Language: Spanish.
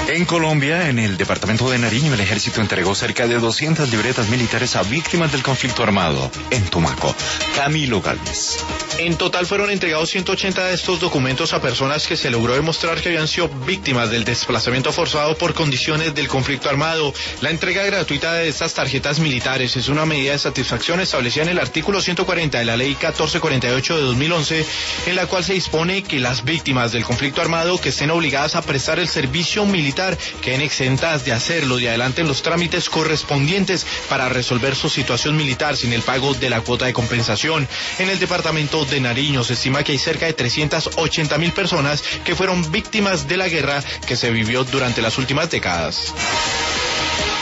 En Colombia, en el departamento de Nariño, el ejército entregó cerca de 200 libretas militares a víctimas del conflicto armado en Tumaco. Camilo Galvez. En total fueron entregados 180 de estos documentos a personas que se logró demostrar que habían sido víctimas del desplazamiento forzado por condiciones del conflicto armado. La entrega gratuita de estas tarjetas militares es una medida de satisfacción establecida en el artículo 140 de la Ley 1448 de 2011, en la cual se dispone que las víctimas del conflicto armado que estén obligadas a prestar el servicio militar queden exentas de hacerlo y adelanten los trámites correspondientes para resolver su situación militar sin el pago de la cuota de compensación. En el departamento de Nariño se estima que hay cerca de 380.000 personas que fueron víctimas de la guerra que se vivió durante las últimas décadas.